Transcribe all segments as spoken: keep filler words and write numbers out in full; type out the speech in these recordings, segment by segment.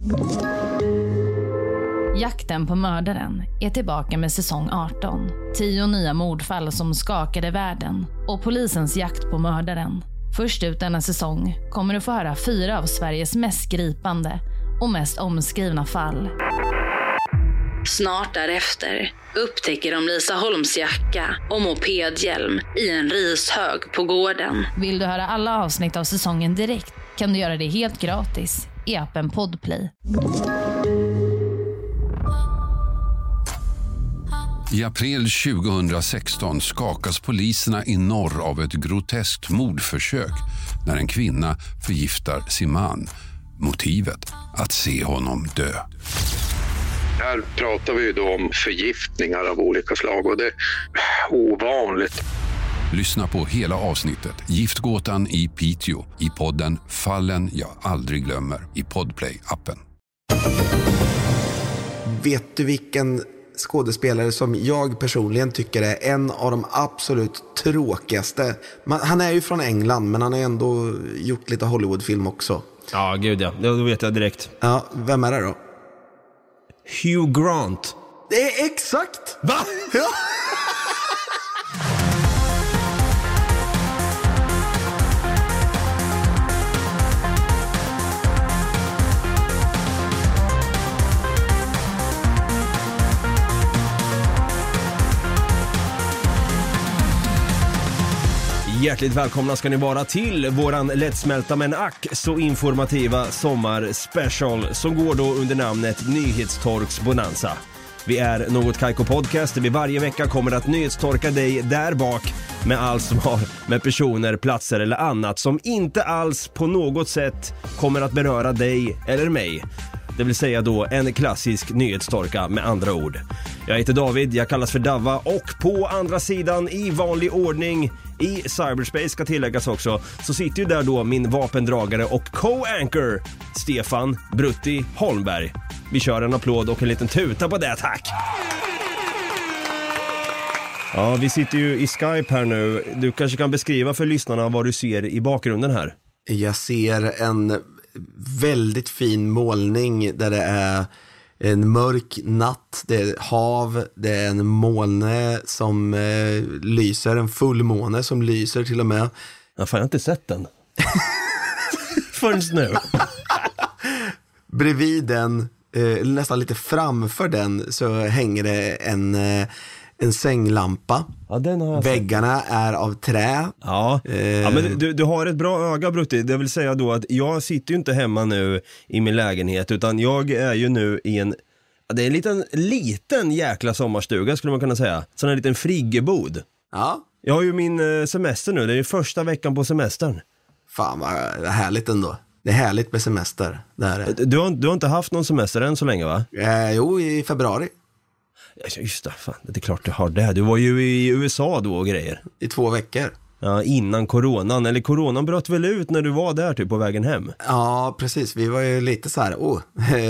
Jakten på mördaren är tillbaka med säsong arton. Tio nya mordfall som skakade världen och polisens jakt på mördaren. Först ut denna säsong kommer du få höra fyra av Sveriges mest gripande och mest omskrivna fall. Snart därefter upptäcker de Lisa Holms jacka och mopedhjälm i en rishög på gården. Vill du höra alla avsnitt av säsongen direkt kan du göra det helt gratis i appen Podplay. I april tjugohundrasexton skakas poliserna i norr av ett groteskt mordförsök när en kvinna förgiftar sin man. Motivet att se honom dö. Här pratar vi ju då om förgiftningar av olika slag och det är ovanligt. Lyssna på hela avsnittet Giftgåtan i Piteå i podden Fallen jag aldrig glömmer i Podplay-appen. Vet du vilken skådespelare som jag personligen tycker är en av de absolut tråkigaste? Man, han är ju från England, men han har ändå gjort lite Hollywoodfilm också. Ja, gud ja. Det vet jag direkt. Ja, vem är det då? Hugh Grant. Det är exakt! Va? Ja. Hjärtligt välkomna ska ni vara till våran lättsmälta men ack så informativa sommarspecial som går då under namnet Nyhetstorks Bonanza. Vi är Något Kaiko Podcast där vi varje vecka kommer att nyhetstorka dig där bak med allt som har med personer, platser eller annat som inte alls på något sätt kommer att beröra dig eller mig. Det vill säga då en klassisk nyhetstorka med andra ord. Jag heter David, jag kallas för Davva och på andra sidan i vanlig ordning i cyberspace ska tilläggas också så sitter ju där då min vapendragare och co-anchor Stefan Brutti Holmberg. Vi kör en applåd och en liten tuta på det, tack! Ja, vi sitter ju i Skype här nu. Du kanske kan beskriva för lyssnarna vad du ser i bakgrunden här. Jag ser en väldigt fin målning där det är en mörk natt, det är hav, det är en måne som eh, lyser, en fullmåne som lyser till och med. Ja, fan, jag har inte sett den. Förrän nu. Bredvid den, eh, nästan lite framför den, så hänger det en, eh, en sänglampa. Ja, den har jag Väggarna sett. Är av trä. Ja, eh, ja men du, du har ett bra öga, Brutti. Det vill säga då att jag sitter ju inte hemma nu i min lägenhet utan jag är ju nu i en, det är en liten, liten jäkla sommarstuga skulle man kunna säga. Sån en liten friggebod. Ja. Jag har ju min semester nu, det är ju första veckan på semestern. Fan vad härligt ändå. Det är härligt med semester. Det här är. Du, har, du har inte haft någon semester än så länge, va? Eh, jo, i februari. Just det, fan, det är klart du har det. Du var ju i U S A då och grejer. I två veckor. Ja, innan coronan. Eller coronan bröt väl ut när du var där typ på vägen hem? Ja, precis. Vi var ju lite så här, åh,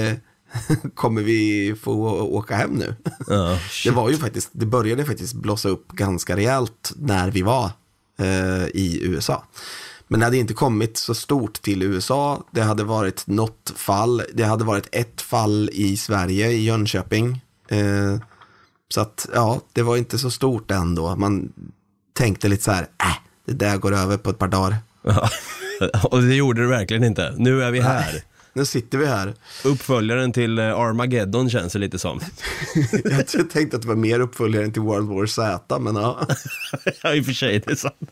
kommer vi få åka hem nu? Ja, det var ju faktiskt, det började faktiskt blåsa upp ganska rejält när vi var eh, i U S A. Men det hade inte kommit så stort till U S A. Det hade varit något fall. Det hade varit ett fall i Sverige, i Jönköping. Eh, så att, ja, det var inte så stort ändå. Man tänkte lite så här, äh, det där går över på ett par dagar. Ja, och det gjorde det verkligen inte. Nu är vi här. Nej, nu sitter vi här. Uppföljaren till Armageddon känns det lite som. Jag tänkte att det var mer uppföljaren till World War Z, men ja. Ja, i och för sig, det är sant.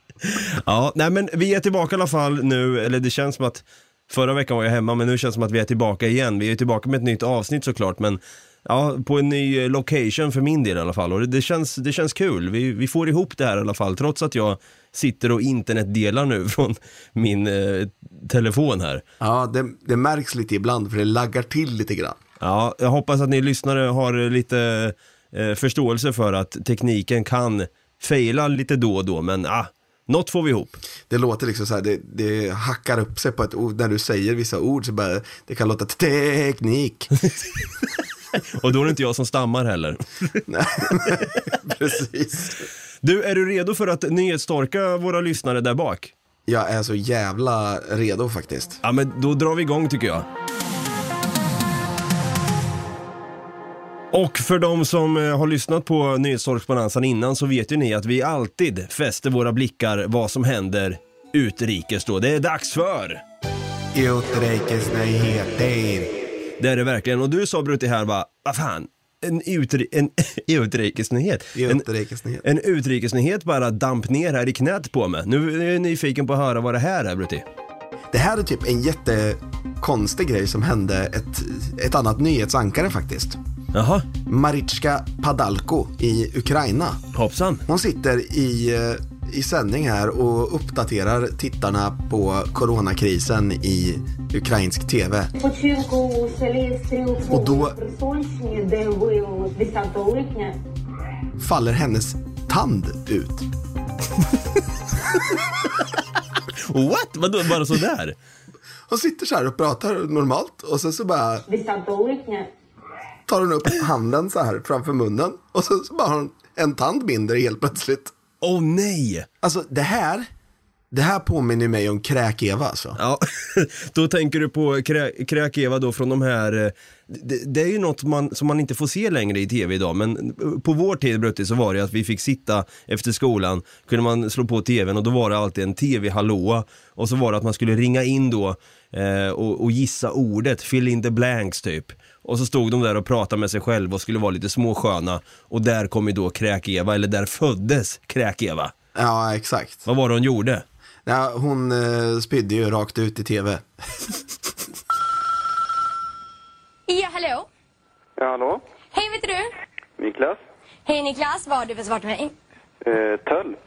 Ja, nej men vi är tillbaka i alla fall nu, eller det känns som att förra veckan var jag hemma, men nu känns det som att vi är tillbaka igen. Vi är tillbaka med ett nytt avsnitt såklart, men ja, på en ny location för min del i alla fall. Och det, det, känns, det känns kul. Vi, vi får ihop det här i alla fall, trots att jag sitter och internetdelar nu från min eh, telefon här. Ja, det, det märks lite ibland för det laggar till lite grann. Ja, jag hoppas att ni lyssnare har lite eh, förståelse för att tekniken kan faila lite då och då, men ah, något får vi ihop. Det låter liksom så här, det, det hackar upp sig på ett ord. När du säger vissa ord så bara, det kan låta teknik. Och då är det inte jag som stammar heller. Nej, precis. Du, är du redo för att nyhetstorka våra lyssnare där bak? Jag är så jävla redo faktiskt. Ja, men då drar vi igång tycker jag. Och för de som eh, har lyssnat på Nyhetstorksbonanzan innan så vet ju ni att vi alltid fäster våra blickar vad som händer utrikes då. Det är dags för utrikesnyheter. Det är det verkligen. Och du sa Brutti här bara, vad fan, en, utri- en utrikesnyhet. Utrikesnyhet. En, en utrikesnyhet bara damp ner här i knät på mig. Nu är jag nyfiken på att höra vad det här är, Brutti. Det här är typ en jättekonstig grej som hände ett, ett annat nyhetsankare faktiskt. Jaha. Marichka Padalko i Ukraina. Hoppsan. Hon sitter i, i sändning här och uppdaterar tittarna på coronakrisen i ukrainsk tv. Och då faller hennes tand ut. What? Vadå, bara så där? Hon sitter så här och pratar normalt och sen så bara tar hon upp handen så här framför munnen och sen så bara har hon en tand mindre helt plötsligt. Åh oh, nej! Alltså det här Det här påminner mig om Kräk-Eva alltså. Ja, då tänker du på krä- Kräk-Eva då från de här. Det, det är ju något man, som man inte får se längre i tv idag. Men på vår tid, Brutti, så var det att vi fick sitta efter skolan. Kunde man slå på tvn och då var det alltid en tv-hallå. Och så var det att man skulle ringa in då eh, och, och gissa ordet, fill in the blanks typ. Och så stod de där och pratade med sig själv och skulle vara lite småsköna. Och där kom ju då Kräk-Eva, eller där föddes Kräk-Eva. Ja, exakt. Vad var det hon gjorde? Ja, hon eh, spydde ju rakt ut i tv. Ja, hallå? Ja, hallå? Hej, vet du? Niklas? Hej Niklas, vad har du för svar till mig? Eh, tölp.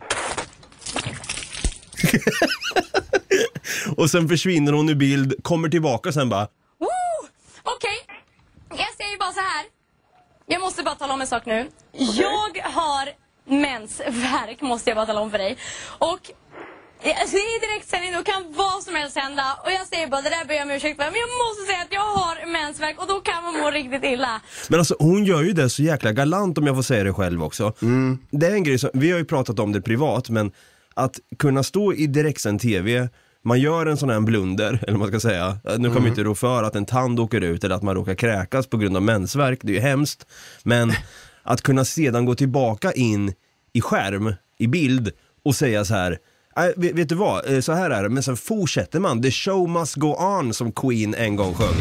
Och sen försvinner hon i bild, kommer tillbaka och sen bara... Woo! Okej, okay. Jag säger bara så här. Jag måste bara tala om en sak nu. Okay. Jag har mensvärk, måste jag bara tala om för dig. Och... Alltså, det är direktsändning, då kan vad som helst hända. Och jag säger bara, det där ber jag om ursäkt för. Men jag måste säga att jag har mensvärk och då kan man må riktigt illa. Men alltså, hon gör ju det så jäkla galant, om jag får säga det själv också. Mm. Det är en grej som, vi har ju pratat om det privat, men att kunna stå i direktsänd tv, man gör en sån här blunder, eller man ska säga. Nu kommer mm. inte rå för att en tand åker ut eller att man råkar kräkas på grund av mensvärk. Det är ju hemskt. Men att kunna sedan gå tillbaka in i skärm, i bild och säga så här... Äh, vet, vet du vad? Så här är det. Men sen fortsätter man. The show must go on, som Queen en gång sjöng.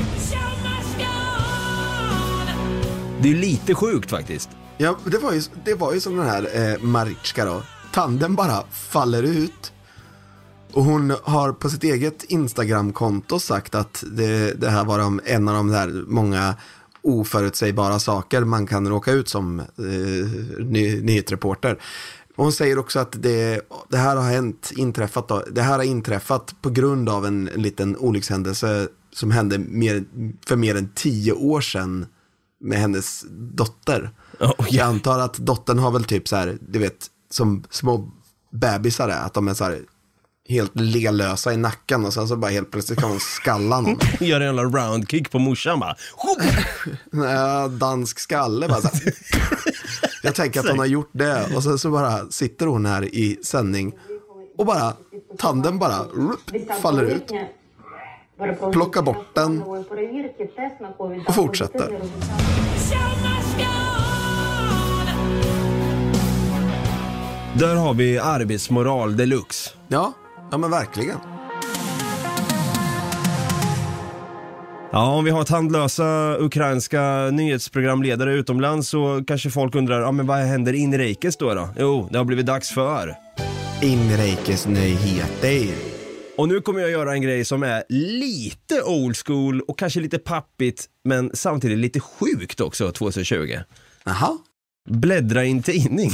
Det är lite sjukt faktiskt. Ja, det var ju, det var ju som den här eh, Marichka då. Tanden bara faller ut. Och hon har på sitt eget Instagram-konto sagt att det, det här var de, en av de där många oförutsägbara saker man kan råka ut som eh, ny, nyhetsreporter. Och hon säger också att det, det här har hänt, inträffat då, det här har inträffat på grund av en, en liten olyckshändelse som hände mer, för mer än tio år sedan med hennes dotter. Oh, yeah. Jag antar att dottern har väl typ så här, du vet, som små bebisar är, att de är så här helt lelösa i nacken och sen så bara helt plötsligt kan hon skalla någon. Gör en jävla roundkick på morsan bara. Ja, dansk skalle bara så här. Jag tänker att hon har gjort det och sen så bara sitter hon här i sändning och bara tanden bara rup, faller ut. Plockar bort den och fortsätter. Där har vi arbetsmoral deluxe. Ja, ja men verkligen. Ja, om vi har tandlösa ukrainska nyhetsprogramledare utomlands så kanske folk undrar, ja men vad händer inrikes då då? Jo, det har blivit dags för inrikes nyheter. Och nu kommer jag göra en grej som är lite old school och kanske lite pappigt, men samtidigt lite sjukt också tjugohundratjugo. Jaha. Bläddra i en tidning.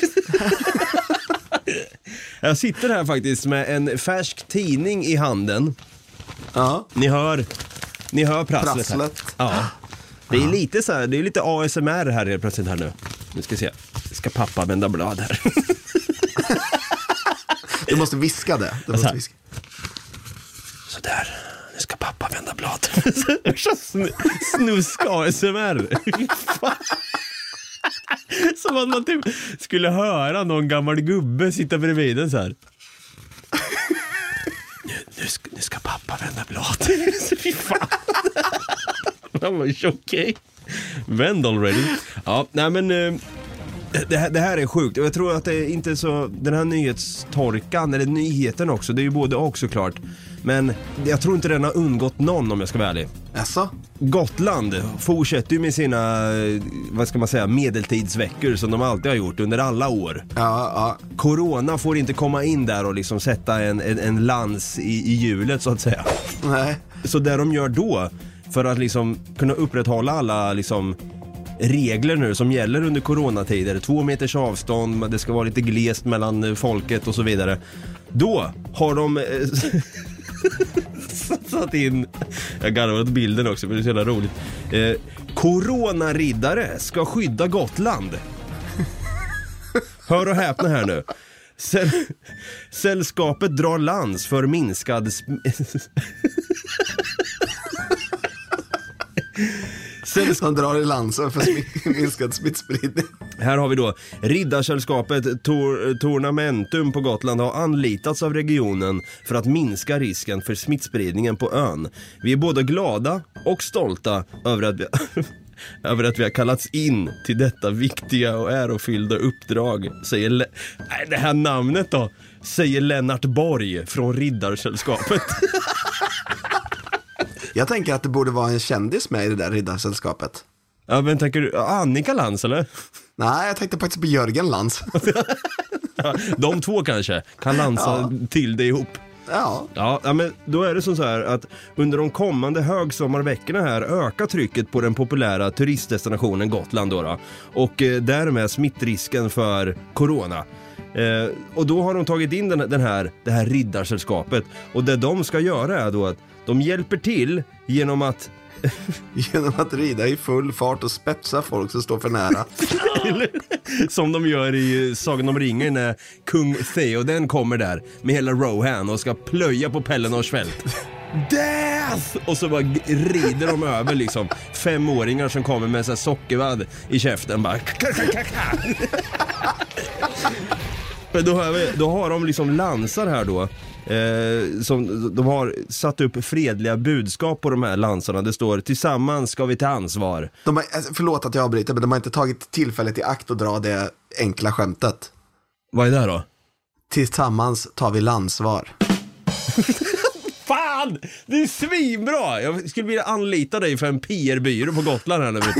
Jag sitter här faktiskt med en färsk tidning i handen. Ja. Ni hör Ni hör prasslet, prasslet. Här. Ja. Det är lite så här, det är lite A S M R här helt plötsligt här nu. Nu ska vi se. Ska pappa vända blad här. Du måste viska det. Du måste viska. Så där. Nu ska pappa vända blad. Snusk A S M R. Som att man typ skulle höra någon gammal gubbe sitta bredvid den så här. Nu, nu, ska, nu ska pappa vända blad. Fy fan. Han var ju okej. Vänd already. Ja, nej men eh, det, här, det här är sjukt. Jag tror att det är inte så, den här nyhetstorkan, eller nyheten också, det är ju både och såklart. Men jag tror inte den har undgått någon, om jag ska vara ärlig. Alltså? Gotland fortsätter ju med sina, vad ska man säga, medeltidsveckor som de alltid har gjort under alla år. Ja, ja. Corona får inte komma in där och liksom sätta en, en, en lans i, i hjulet så att säga. Nej. Så det de gör då, för att liksom kunna upprätthålla alla liksom regler nu som gäller under coronatider, två meters avstånd, det ska vara lite glest mellan folket och så vidare. Då har de satt in, jag garvar åt bilden också, men det är så jävla roligt. Eh, Coronariddare ska skydda Gotland. Hör och häpna här nu. Säll, sällskapet drar lans för minskad sm- Som drar i lansen för smitt, minskad smittspridning. Här har vi då Riddarsällskapet Tor- Tornamentum på Gotland har anlitats av regionen för att minska risken för smittspridningen på ön. Vi är både glada och stolta över att vi, över att vi har kallats in till detta viktiga och ärofyllda uppdrag, säger Le- Nej, det här namnet då, säger Lennart Borg från Riddarsällskapet. Jag tänker att det borde vara en kändis med i det där riddarsällskapet. Ja, men tänker du Annika Lantz eller? Nej, jag tänkte faktiskt på Jörgen Lantz. De två kanske kan lansa Ja. till det ihop. Ja. Ja, ja, men då är det som så här att under de kommande högsommarveckorna här ökar trycket på den populära turistdestinationen Gotland då, då och eh, därmed smittrisken för corona. Eh, och då har de tagit in den, den här, det här riddarsällskapet, och det de ska göra är då att de hjälper till genom att Genom att rida i full fart och spetsa folk som står för nära. som de gör i Sagan om ringen när kung Theoden kommer där med hela Rohan och ska plöja på Pelennors fält. Death! Och så bara rider de över liksom femåringar som kommer med så här sockervadd i käften bara. Men då har, vi, då har de liksom lansar här då. Eh, som, de har satt upp fredliga budskap på de här lansarna. Det står: tillsammans ska vi ta ansvar. De har, alltså, förlåt att jag avbryter, men de har inte tagit tillfället i akt att dra det enkla skämtet. Vad är det då? Tillsammans tar vi landsvar. Fan! Det är svinbra! Jag skulle vilja anlita dig för en P R-byrå på Gotland här nu, vet du.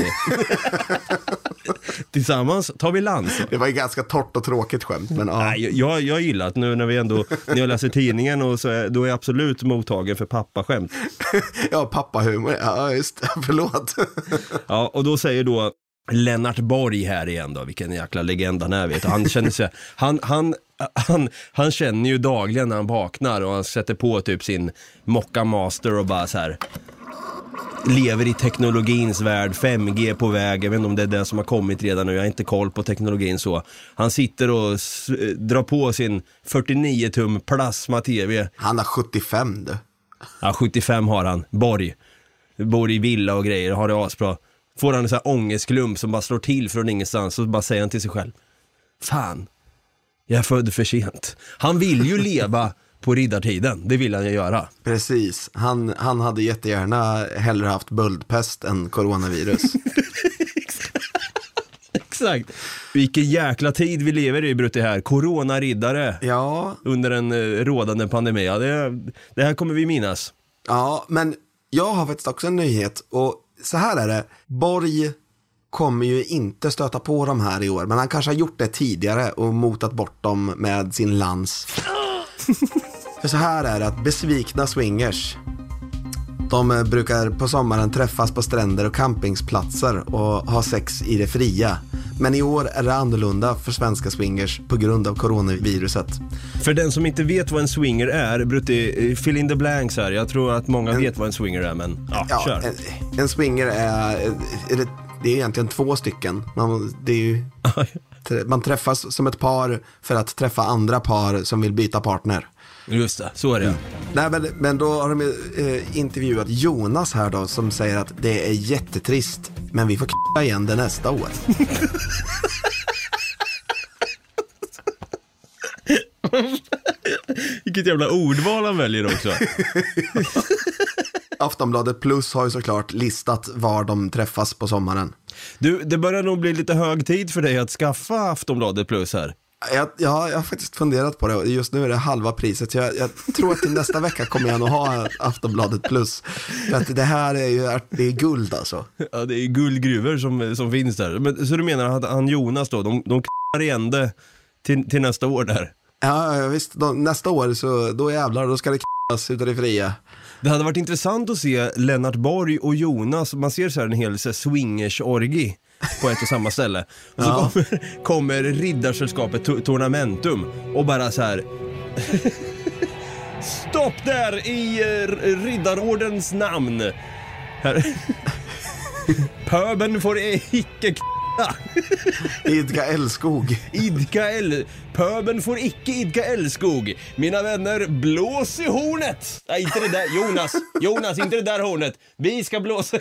Tillsammans tar vi lands. Det var ju ganska torrt och tråkigt skämt, men ja. Nej, jag, jag gillar att nu när vi ändå, när jag läser tidningen och så är, då är jag absolut mottagen för pappaskämt. Ja, pappahumor. Ja, just det. Förlåt. Ja, och då säger då Lennart Borg här igen då, vilken jäkla legend han är, vet du. Han känner sig, han, han, han, han känner ju dagligen när han vaknar och han sätter på typ sin Mocka Master och bara så här lever i teknologins värld, fem G på väg. Jag vet inte om det är det som har kommit redan nu, jag har inte koll på teknologin så. Han sitter och s- drar på sin fyrtionio tum plasma-tv. Han har sjuttiofem, du. Ja, sjuttiofem har han, Borg. Bor i villa och grejer, har det asbra. Får han en sån här ångestklump som bara slår till från ingenstans, och så bara säger han till sig själv: fan, jag är född för sent. Han vill ju leva på riddartiden, det vill han ju göra. Precis, han, han hade jättegärna hellre haft böldpest än coronavirus. Exakt. Vilken jäkla tid vi lever i, Brutti här. Coronariddare Ja, under en uh, rådande pandemi. Ja, det, det här kommer vi minnas. ja, men jag har faktiskt också en nyhet, och så här är det. Borg kommer ju inte stöta på de här i år, men han kanske har gjort det tidigare och motat bort dem med sin lans. För så här är det att besvikna swingers, de brukar på sommaren träffas på stränder och campingsplatser och ha sex i det fria. Men i år är det annorlunda för svenska swingers på grund av coronaviruset. För den som inte vet vad en swinger är, Brutti, fill in the blanks här. Jag tror att många en, vet vad en swinger är, men ja, ja, kör. En, en swinger är, är det, det är egentligen två stycken. Man, det är ju, man träffas som ett par för att träffa andra par som vill byta partner. Just det, så är det. Mm. Nej, men, men då har de eh, intervjuat Jonas här då, som säger att det är jättetrist, men vi får k***a igen det nästa år. Vilket jävla ordval han väljer också. Ja, Aftonbladet Plus har ju såklart listat var de träffas på sommaren. Du, det börjar nog bli lite hög tid för dig att skaffa Aftonbladet Plus här. Jag, ja, jag har faktiskt funderat på det. Just nu är det halva priset. Jag, jag tror att till nästa vecka kommer jag nog ha Aftonbladet Plus. För att det här är ju det är guld alltså. Ja, det är guldgruvor som, som finns där. Men, så du menar att han Jonas då, de, de k***ar igen det till, till nästa år där? Ja, visst. De, nästa år så då jävlar, då ska det k***as ut av det fria. Det hade varit intressant att se Lennart Borg och Jonas. Man ser så här en hel så här, swingers-orgi på ett och samma ställe. Och så Ja. kommer, kommer riddarsällskapet to- Tornamentum och bara så här stopp där i uh, riddarordens namn. Här. Pöben får icke k***a. Idka älskog. Idka el... Pöben får icke idka älskog. Mina vänner, blås i hornet. Nej, inte det där. Jonas, Jonas, inte det där hornet. Vi ska blåsa.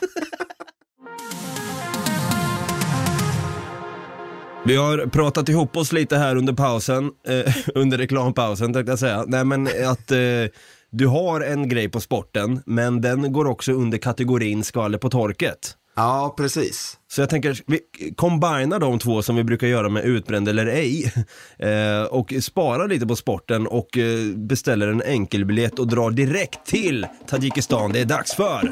Vi har pratat ihop oss lite här under pausen, eh, under reklampausen tänkte jag säga. Nej, men att eh, du har en grej på sporten, men den går också under kategorin skvaller på torket. Ja, precis. Så jag tänker, vi kombinar de två som vi brukar göra med utbränd eller ej eh, och sparar lite på sporten och eh, beställer en enkelbiljett och drar direkt till Tadzjikistan. Det är dags för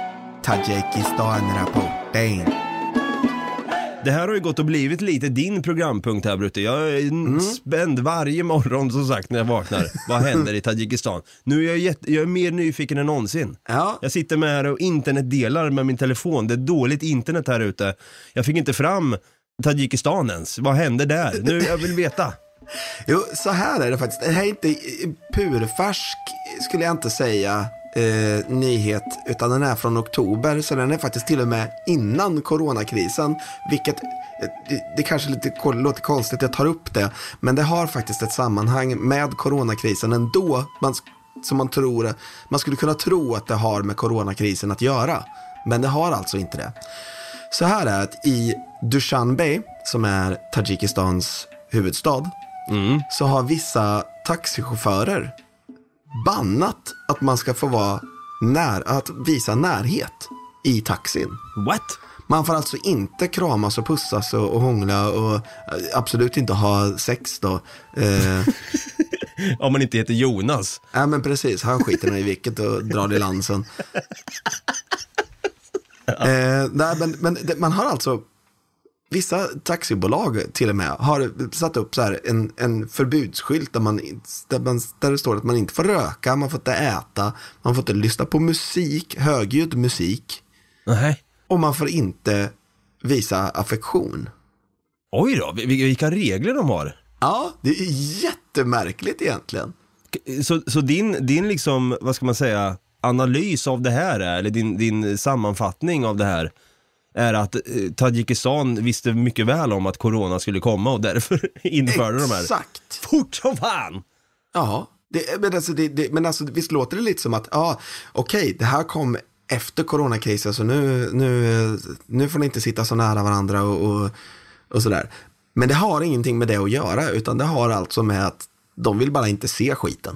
Tadzjikistan-rapporten. Det här har ju gått och blivit lite din programpunkt här, Brutte. Jag är mm. spänd varje morgon som sagt när jag vaknar. Vad händer i Tadzjikistan? Nu är jag, jätte, jag är mer nyfiken än någonsin. Ja. Jag sitter med här och internetdelar med min telefon. Det är dåligt internet här ute. Jag fick inte fram Tadzjikistan ens. Vad händer där? Nu jag vill veta. Jo, så här är det faktiskt. Det här är inte purfärsk, skulle jag inte säga, eh, nyhet, utan den är från oktober, så den är faktiskt till och med innan coronakrisen, vilket det, det kanske lite, låter konstigt att jag tar upp det, men det har faktiskt ett sammanhang med coronakrisen ändå, man, som man tror, man skulle kunna tro att det har med coronakrisen att göra, men det har alltså inte det. Så här är att i Dushanbe, som är Tadzjikistans huvudstad, mm. så har vissa taxichaufförer bannat att man ska få vara när, att visa närhet i taxin. What? Man får alltså inte kramas och pussas och, och hångla och absolut inte ha sex då. Eh, Om man inte heter Jonas. Ja, men precis. Han skiter i vilket och drar i lansen. eh, nej, men, men det, man har alltså vissa taxibolag till och med har satt upp så här en, en förbudsskylt där, man, där, man, där det står att man inte får röka, man får inte äta, man får inte lyssna på musik, högljudd musik. Nej. Och man får inte visa affektion. Oj då, vilka regler de har. Ja, det är jättemärkligt egentligen. Så, så din, din liksom, vad ska man säga, analys av det här är, eller din, din sammanfattning av det här är att eh, Tadzjikistan visste mycket väl om att corona skulle komma och därför införde de här. Exakt. Fort som fan! Ja, det, men, alltså, det, det, men alltså visst låter det lite som att ja, okej, okay, det här kom efter coronakrisen, så nu, nu, nu får ni inte sitta så nära varandra och, och, och sådär. Men det har ingenting med det att göra, utan det har alltså med att de vill bara inte se skiten.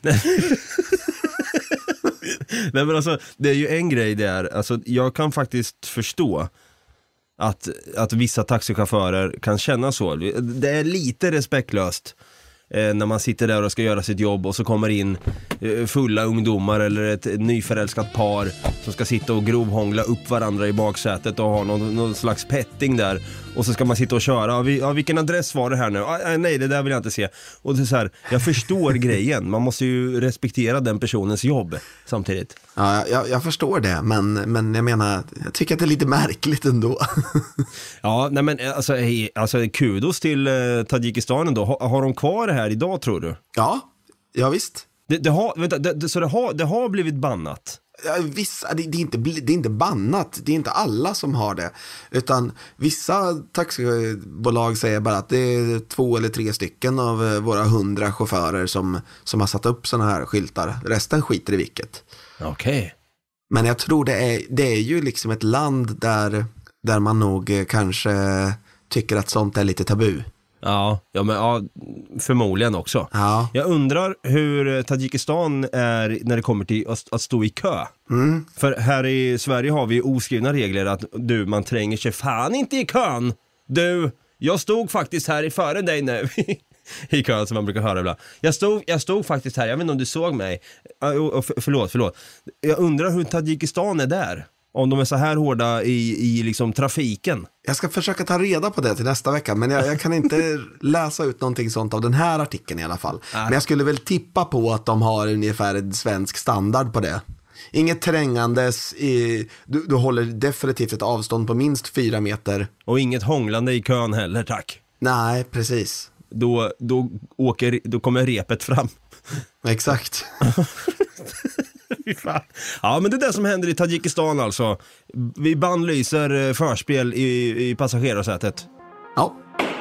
Nej, men alltså, det är ju en grej där, alltså, jag kan faktiskt förstå att, att vissa taxichaufförer kan känna så. Det är lite respektlöst eh, när man sitter där och ska göra sitt jobb och så kommer in eh, fulla ungdomar eller ett nyförälskat par som ska sitta och grovhångla upp varandra i baksätet och ha någon, någon slags petting där, och så ska man sitta och köra. Ja, vi, ja, vilken adress var det här nu? Ah, nej, det där vill jag inte se. Och det är så här, jag förstår grejen. Man måste ju respektera den personens jobb samtidigt. Ja, jag, jag förstår det, men, men jag menar, jag tycker att det är lite märkligt ändå. Ja, nej men alltså, hej, alltså kudos till eh, Tadzjikistan ändå. Har, har de kvar det här idag, tror du? Ja, ja visst. Det, det har, vänta, det, det, så det har, det har blivit bannat? Ja, vissa, det, det, är inte, det är inte bannat, det är inte alla som har det, utan vissa taxibolag säger bara att det är två eller tre stycken av våra hundra chaufförer som, som har satt upp såna här skyltar. Resten skiter i vilket. Okej. Okay. Men jag tror det är, det är ju liksom ett land där, där man nog kanske tycker att sånt är lite tabu. Ja, ja, men, ja förmodligen också. Ja. Jag undrar hur Tadzjikistan är när det kommer till att, att stå i kö. Mm. För här i Sverige har vi oskrivna regler att du, man tränger sig fan inte i kön. Du, jag stod faktiskt här i före dig nu. I kön som man brukar höra ibland. Jag stod, jag stod faktiskt här, jag vet inte om du såg mig. Uh, för, förlåt, förlåt. Jag undrar hur Tadzjikistan är där. Om de är så här hårda i, i liksom trafiken. Jag ska försöka ta reda på det till nästa vecka. Men jag, jag kan inte läsa ut någonting sånt av den här artikeln i alla fall. Äh. Men jag skulle väl tippa på att de har ungefär en svensk standard på det. Inget trängandes. I, du, du håller definitivt ett avstånd på minst fyra meter. Och inget hånglande i kön heller, tack. Nej, precis. Då, då, åker, då kommer repet fram. Exakt. Ja, men det är det som händer i Tadzjikistan alltså. Vi bannlyser förspel i, i passagerarsätet. Ja.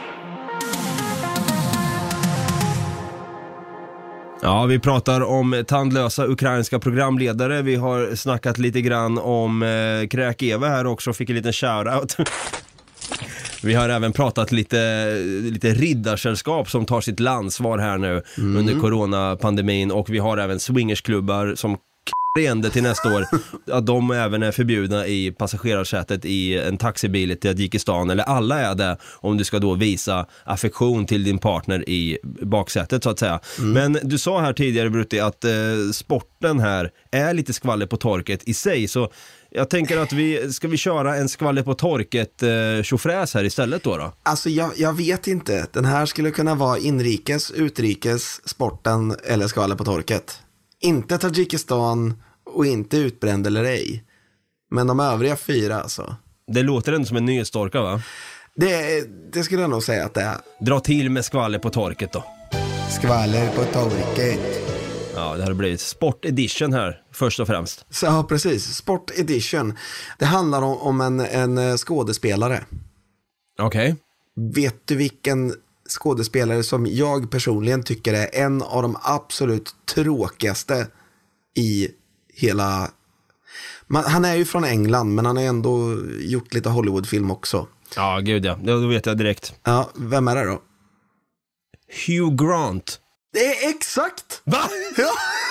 Ja, vi pratar om tandlösa ukrainska programledare. Vi har snackat lite grann om eh, Kräk-Eva här också. Fick en liten shoutout. Vi har även pratat lite, lite riddarsällskap som tar sitt landsvar här nu mm. under coronapandemin. Och vi har även swingersklubbar som k***ende till nästa år. Att de även är förbjudna i passagerarsätet i en taxibil i Tadzjikistan. Eller alla är det om du ska då visa affektion till din partner i baksätet så att säga. Mm. Men du sa här tidigare Brutti att eh, sporten här är lite skvaller på torket i sig. Så jag tänker att vi ska vi köra en skvaller på torket eh, tjofräs här istället då då? Alltså jag, jag vet inte. Den här skulle kunna vara inrikes, utrikes, sporten eller skvaller på torket. Inte Tadzjikistan och inte utbränd eller ej. Men de övriga fyra alltså. Det låter ändå som en nyhetstorka va? Det, det skulle jag nog säga att det är. Dra till med skvaller på torket då. Skvaller på torket. Ja, det här blir Sport Edition här, först och främst. Så, ja, precis. Sport Edition. Det handlar om, om en, en skådespelare. Okej. Okay. Vet du vilken skådespelare som jag personligen tycker är en av de absolut tråkigaste i hela... Man, han är ju från England, men han har ändå gjort lite Hollywoodfilm också. Ja, gud ja. Det vet jag direkt. Ja, vem är det då? Hugh Grant. Det är exakt! Va? Ja.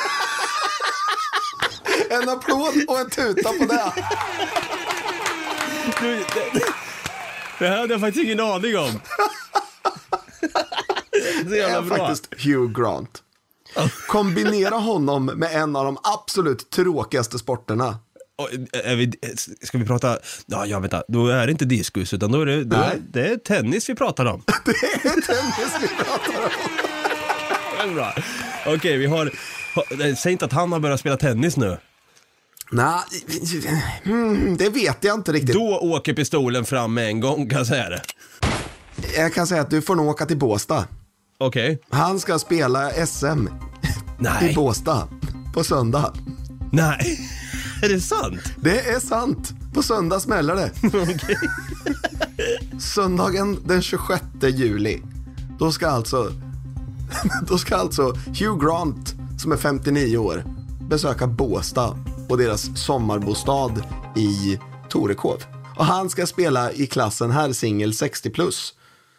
En applåd och en tuta på det. Du, det, det här hade jag faktiskt ingen aning om. Det är bra. Faktiskt Hugh Grant. Kombinera honom med en av de absolut tråkigaste sporterna. Och, är vi, ska vi prata... Ja, jag vet inte. Då är det inte diskus, utan då är det, då är, det är tennis vi pratar om. Det är tennis vi pratar om. Bra. Okej, okay, vi har... Säg inte att han har börjat spela tennis nu. Nej, det vet jag inte riktigt. Då åker pistolen fram med en gång, kan jag säga det. Jag kan säga att du får nog åka till Båstad. Okej. Okay. Han ska spela S M Nej. i Båstad på söndag. Nej, är det sant? Det är sant. På söndag smäller det. Okay. Söndagen den tjugosjätte juli. Då ska alltså Då ska alltså Hugh Grant, som är femtionio år, besöka Båstad och deras sommarbostad i Torekov. Och han ska spela i klassen här singel sextio plus.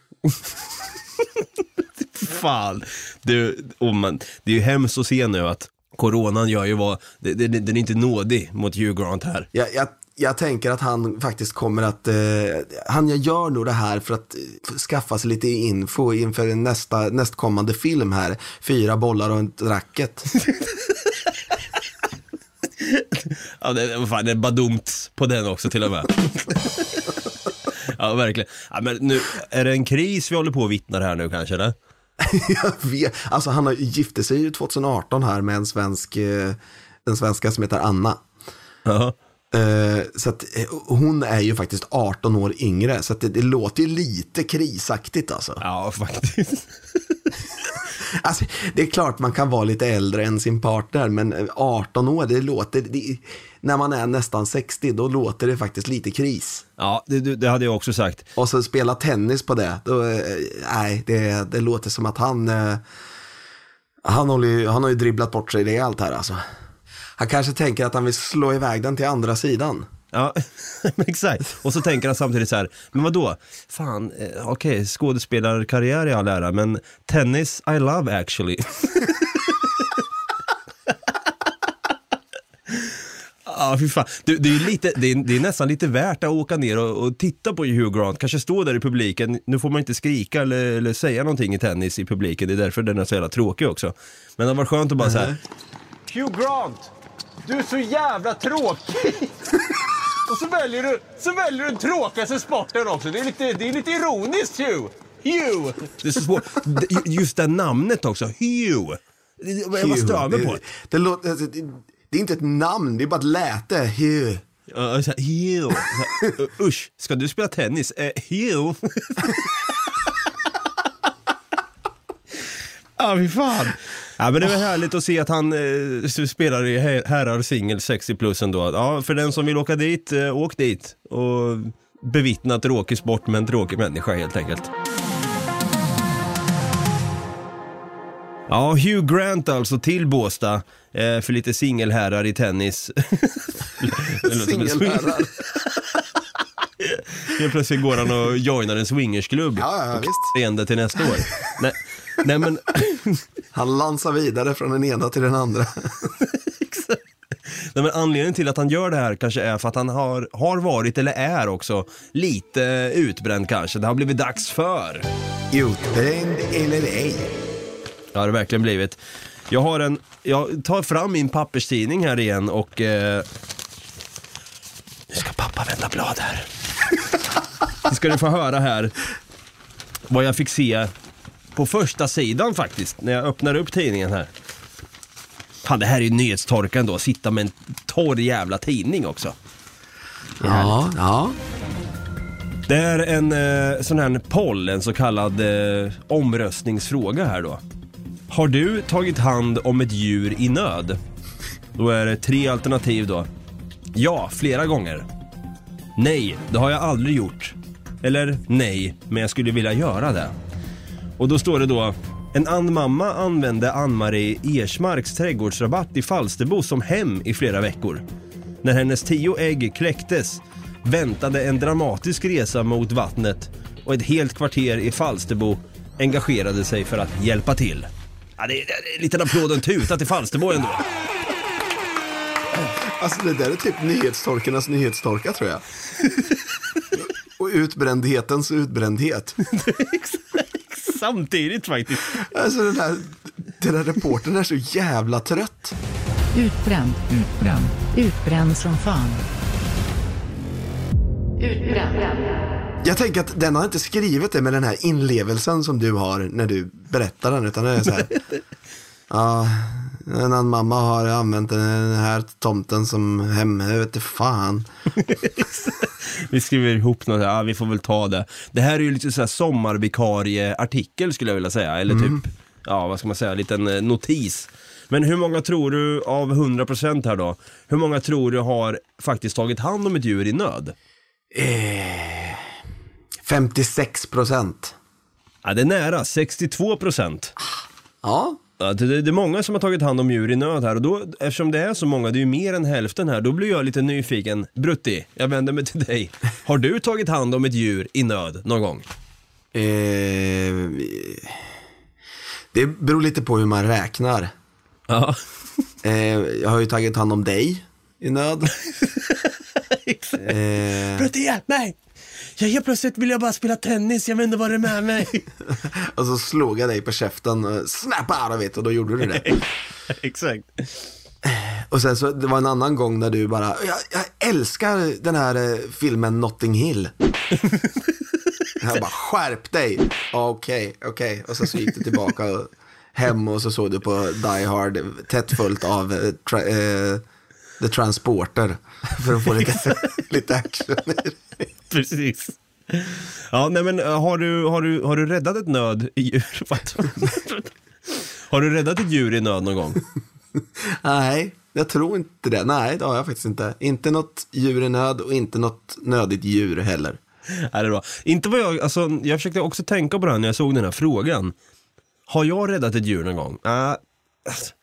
Fan. Du, oh man, det är ju hemskt att se nu att coronan gör ju vad... Det, det, den är inte nådig mot Hugh Grant här. Jag, jag, jag tänker att han faktiskt kommer att... Eh, han gör nog det här för att skaffa sig lite info inför nästa, nästkommande film här. Fyra bollar och ett racket. Ja, det, fan, det är bara dumt på den också till och med. Ja, verkligen. Ja, men nu, är det en kris vi håller på att vittna här nu kanske, eller? Jag vet. Alltså han har gifte sig ju tjugoarton här med en svensk eh, en svenska som heter Anna. Uh-huh. eh, så att eh, hon är ju faktiskt arton år yngre, så att det, det låter ju lite krisaktigt alltså. Ja, faktiskt. Alltså, det är klart man kan vara lite äldre än sin partner, men arton år, det låter det, när man är nästan sextio, då låter det faktiskt lite kris. Ja, det, det hade jag också sagt. Och så spela tennis på det, då, nej, det, det låter som att han han, håller, han har ju dribblat bort sig det allt här alltså. Han kanske tänker att han vill slå iväg den till andra sidan. Ja, men exakt. Och så tänker han samtidigt så här, men vadå? Fan, eh, okej, okay, skådespelarkarriär i all ära, men tennis I love actually. Ja, fy fan. Du, det, är lite, det, är, det är nästan lite värt att åka ner och, och titta på Hugh Grant. Kanske stå där i publiken. Nu får man inte skrika eller, eller säga någonting i tennis i publiken. Det är därför den är så jävla tråkig också. Men det var skönt att bara mm. så här: Hugh Grant, du är så jävla tråkig. Och så väljer du så väljer du den tråkigaste sporten också. Det är lite, det är lite ironiskt, Hugh. Hugh. Det är så svårt. Just det namnet också, Hugh. Jag bara stör mig på det. Det låter... Det är inte ett namn, det är bara ett läte. Hugh. Uh, så här, Hugh. Så här, uh, usch, ska du spela tennis? Uh, Hugh. Ja, fy fan. Ja, men det är härligt att se att han eh, spelar i herrar singel sextio plus ändå. Ja, för den som vill åka dit, eh, åk dit. Och bevittna tråkig sport med en tråkig människa helt enkelt. Ja, Hugh Grant alltså till Båstad eh, för lite singelherrar i tennis. Singelherrar. Helt plötsligt går han och joinar en swingersklubb. Ja, ja, visst. Ända till nästa år. Nej, nej men... Han lansar vidare från den ena till den andra. Exakt. Nej, men anledningen till att han gör det här kanske är för att han har, har varit eller är också lite utbränd kanske. Det har blivit dags för... Utbränd eller ej? Ja, det har verkligen blivit. Jag har en... Jag tar fram min papperstidning här igen och... Eh, nu ska pappa vända blad här. Nu ska du få höra här vad jag fick se på första sidan faktiskt, när jag öppnar upp tidningen här. Fan, det här är ju nyhetstorkan då. Sitta med en torr jävla tidning också. Det ja, ja. Det är en eh, sån här poll, en så kallad eh, omröstningsfråga här då. Har du tagit hand om ett djur i nöd? Då är det tre alternativ då. Ja, flera gånger. Nej, det har jag aldrig gjort. Eller nej, men jag skulle vilja göra det. Och då står det då: en andmamma använde Ann-Marie Ersmarks trädgårdsrabatt i Falsterbo som hem i flera veckor. När hennes tio ägg kläcktes väntade en dramatisk resa mot vattnet och ett helt kvarter i Falsterbo engagerade sig för att hjälpa till. Ja, det är, det är en liten applåd och en tuta till Falsterbo ändå. Alltså det där är typ nyhetstorkarnas nyhetstorka, tror jag. Och utbrändhetens utbrändhet. Samtidigt faktiskt. Alltså den här, den här reportern är så jävla trött. Utbränd, utbränd, utbränd som fan. Utbränd. Jag tänker att den har inte skrivit det med den här inlevelsen som du har när du berättar den, utan det är så här. Ja, en annan mamma har använt den här tomten som hem, jag vet inte fan. Vi skriver ihop något, ja vi får väl ta det. Det här är ju lite så här sommarvikarie-artikel skulle jag vilja säga, eller mm. typ, ja vad ska man säga, en liten notis. Men hur många tror du av hundra procent här då? Hur många tror du har faktiskt tagit hand om ett djur i nöd? Eh, femtiosex procent. Ja, det är nära, sextiotvå procent. Ja. Ja, det, det är många som har tagit hand om djur i nöd här. Och då, eftersom det är så många, det är ju mer än hälften här, då blir jag lite nyfiken. Brutti, jag vänder mig till dig. Har du tagit hand om ett djur i nöd någon gång? Eh, det beror lite på hur man räknar. Ja. eh, Jag har ju tagit hand om dig i nöd. eh, Brutti, hjälp mig! Jag helt plötsligt vill jag bara spela tennis, jag vet inte vad det är med mig. Och så slog jag dig på käften och snap out of it, och då gjorde du det. Exakt. Och sen så, det var en annan gång när du bara, jag, jag älskar den här eh, filmen Notting Hill. Jag bara, skärp dig. Okej, okay, okej. Okay. Och så, så gick du tillbaka och hem och så såg du på Die Hard tätt fullt av eh, tra- eh, The Transporter för att få lite, lite action. Precis. Ja, nej men har du, har du, har du räddat ett nöd i djur? Har du räddat ett djur i nöd någon gång? Nej, jag tror inte det. Nej, det har jag faktiskt inte. Inte något djur i nöd och inte något nödigt djur heller. Är det bra? Inte vad jag, alltså, jag försökte också tänka på det här när jag såg den här frågan. Har jag räddat ett djur någon gång? Äh,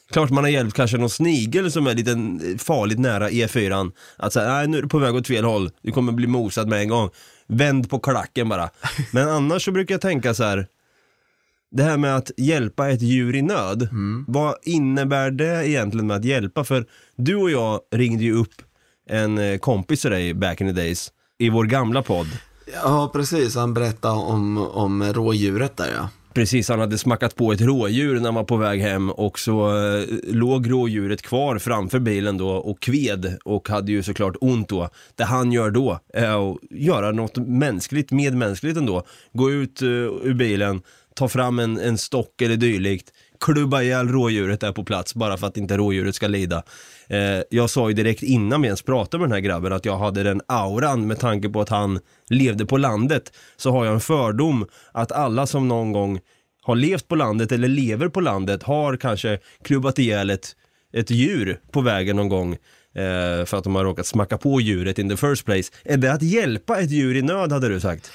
Klart man har hjälpt kanske någon snigel som är lite farligt nära E fyra. Att säga, nej nu är du på väg åt fel håll. Du kommer bli mosad med en gång. Vänd på klacken bara. Men annars så brukar jag tänka så här. Det här med att hjälpa ett djur i nöd. Mm. Vad innebär det egentligen med att hjälpa? För du och jag ringde ju upp en kompis till dig back in the days. I vår gamla podd. Ja, precis. Han berättade om, om rådjuret där, ja. Precis, han hade smackat på ett rådjur när han var på väg hem och så eh, låg rådjuret kvar framför bilen då och kved och hade ju såklart ont då. Det han gör då är att göra något mänskligt, medmänskligt ändå. Gå ut uh, ur bilen, ta fram en, en stock eller dylikt, klubba ihjäl rådjuret där på plats bara för att inte rådjuret ska lida. Eh, jag sa ju direkt innan vi ens pratade med den här grabben att jag hade den auran med tanke på att han levde på landet. Så har jag en fördom att alla som någon gång har levt på landet eller lever på landet har kanske klubbat ihjäl ett, ett djur på vägen någon gång eh, för att de har råkat smacka på djuret in the first place. Är det att hjälpa ett djur i nöd, hade du sagt?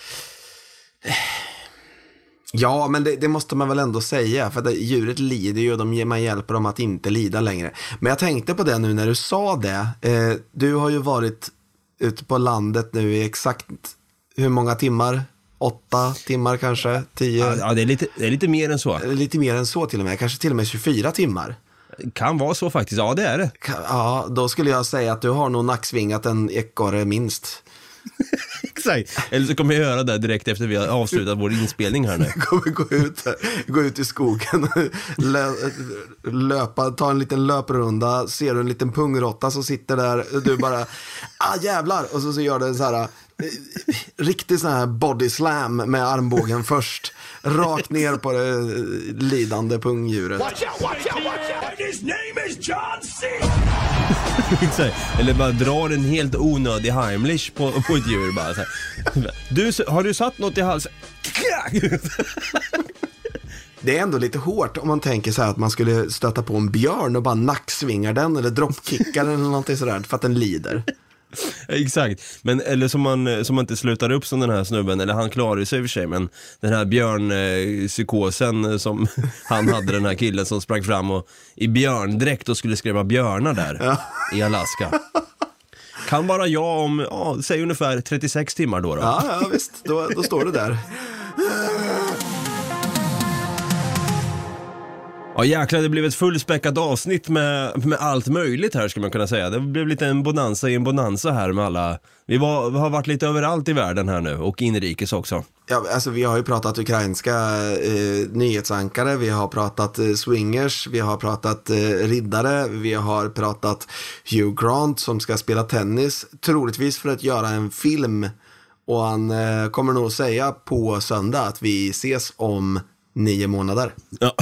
Ja, men det, det måste man väl ändå säga. För att djuret lider ju och de, man hjälper dem att inte lida längre. Men jag tänkte på det nu när du sa det. Eh, du har ju varit ute på landet nu i exakt hur många timmar? Åtta timmar kanske? Tio? Ja, det är lite, det är lite mer än så. Lite mer än så till och med. Kanske till och med tjugofyra timmar. Kan vara så faktiskt. Ja, det är det. Ja, då skulle jag säga att du har nog nacksvingat en ekorre minst. Exakt. Eller så kommer jag göra det direkt efter vi har avslutat vår inspelning här nu. Kommer gå ut, gå ut i skogen, lö, löpa, ta en liten löprunda, ser du en liten pungrotta som sitter där, du bara, ah jävlar, och så, så gör det en så här riktigt sån här body slam med armbågen först, rakt ner på det lidande pungdjuret. Watch out, watch out, watch out. His name is John C. Eller bara drar en helt onödig Heimlich på, på ett djur bara så här. Du, har du satt något i halsen? Det är ändå lite hårt om man tänker så här att man skulle stöta på en björn och bara nacksvingar den eller dropkickar den eller någonting sådär för att den lider. Exakt, men eller som man, som man inte slutar upp som den här snubben, eller han klarar sig i och för sig, men den här björnpsykosen eh, som han hade, den här killen som sprang fram och i björndräkt och skulle skrämma björnar där ja. I Alaska. Kan bara jag om, ja, säg ungefär trettiosex timmar då då. Ja, ja visst, då, då står det där. Ja jäklar, det blev ett fullspäckat avsnitt med, med allt möjligt här ska man kunna säga. Det blev lite en bonanza i en bonanza här med alla. Vi, var, vi har varit lite överallt i världen här nu och inrikes också. Ja, alltså vi har ju pratat ukrainska eh, nyhetsankare, vi har pratat eh, swingers, vi har pratat eh, riddare, vi har pratat Hugh Grant som ska spela tennis, troligtvis för att göra en film. Och han eh, kommer nog säga på söndag att vi ses om nio månader. Ja.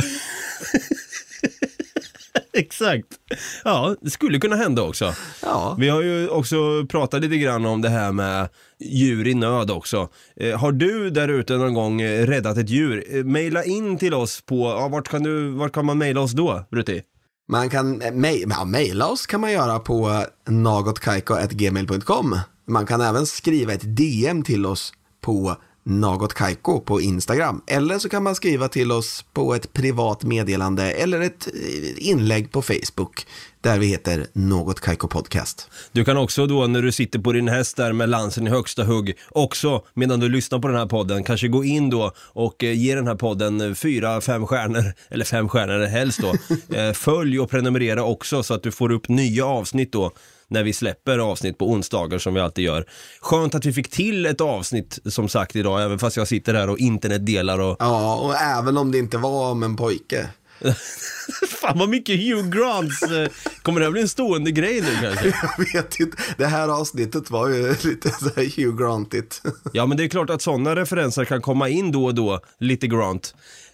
Exakt. Ja, det skulle kunna hända också. Ja. Vi har ju också pratat lite grann om det här med djur i nöd också. Eh, har du där ute någon gång räddat ett djur? Eh, maila in till oss på, ja, vart kan du, vart kan man maila oss då, Brutti? Man kan mej- ja, maila oss kan man göra på nagotkaiko at gmail dot com. Man kan även skriva ett D M till oss på nagotkaiko på Instagram. Eller så kan man skriva till oss på ett privat meddelande eller ett inlägg på Facebook där vi heter Något Kaiko Podcast. Du kan också då när du sitter på din häst där med lansen i högsta hugg också medan du lyssnar på den här podden kanske gå in då och eh, ge den här podden fyra, fem stjärnor eller fem stjärnor helst då. eh, följ och prenumerera också så att du får upp nya avsnitt då när vi släpper avsnitt på onsdagar som vi alltid gör. Skönt att vi fick till ett avsnitt som sagt idag, även fast jag sitter här och internet delar och... Ja, och även om det inte var om en pojke. Fan vad mycket Hugh Grants. Kommer det här bli en stående grej nu kanske? Jag vet inte. Det här avsnittet var ju lite så här Hugh Grantigt. Ja, men det är klart att sådana referenser kan komma in då och då. Lite Grant.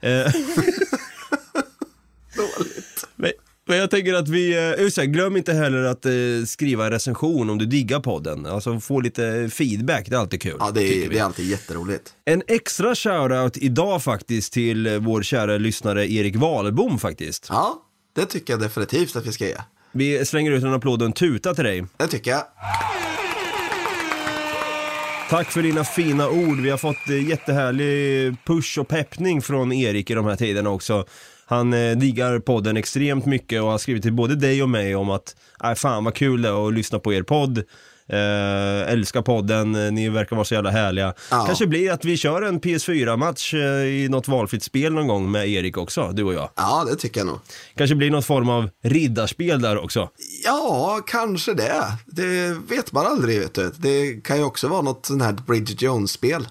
Dåligt. Men, men jag tänker att vi, uh, glöm inte heller att uh, skriva en recension om du diggar podden. Alltså få lite feedback, det är alltid kul. Ja, det är, det är alltid jätteroligt. En extra shoutout idag faktiskt till uh, vår kära lyssnare Erik Wahlbom faktiskt. Ja, det tycker jag definitivt att vi ska göra. Vi slänger ut en applåd och en tuta till dig. Det tycker jag. Tack för dina fina ord. Vi har fått uh, jättehärlig push och peppning från Erik i de här tiderna också. Han eh, diggar podden extremt mycket och har skrivit till både dig och mig om att äh, fan vad kul det är att lyssna på er podd. Eh, älskar podden, ni verkar vara så jävla härliga. Ja. Kanske blir att vi kör en P S fyra-match eh, i något valfritt spel någon gång med Erik också, du och jag. Ja, det tycker jag nog. Kanske blir något form av riddarspel där också. Ja, kanske det. Det vet man aldrig, vet du. Det kan ju också vara något sån här Bridget Jones-spel.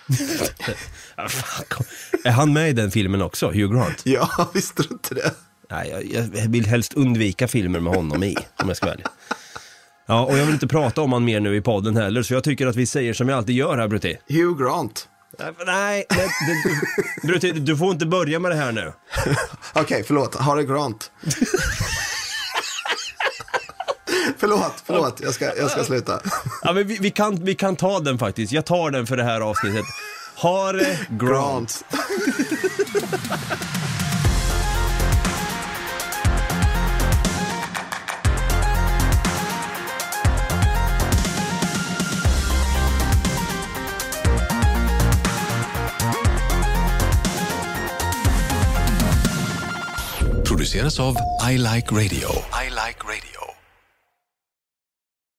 Är han med i den filmen också, Hugh Grant? Ja, visste du inte det? Nej, jag, jag vill helst undvika filmer med honom i, om jag ska välja. Ja, och jag vill inte prata om han mer nu i podden heller, så jag tycker att vi säger som jag alltid gör här, Brutti. Hugh Grant. Nej, nej du, Brutti, du får inte börja med det här nu. Okej, okay, förlåt. Harry Grant. förlåt, förlåt. Jag ska, jag ska sluta. Ja, men vi, vi, kan, vi kan ta den faktiskt. Jag tar den för det här avsnittet. Harry Grant. Grant. Produceras av I Like Radio. I Like Radio.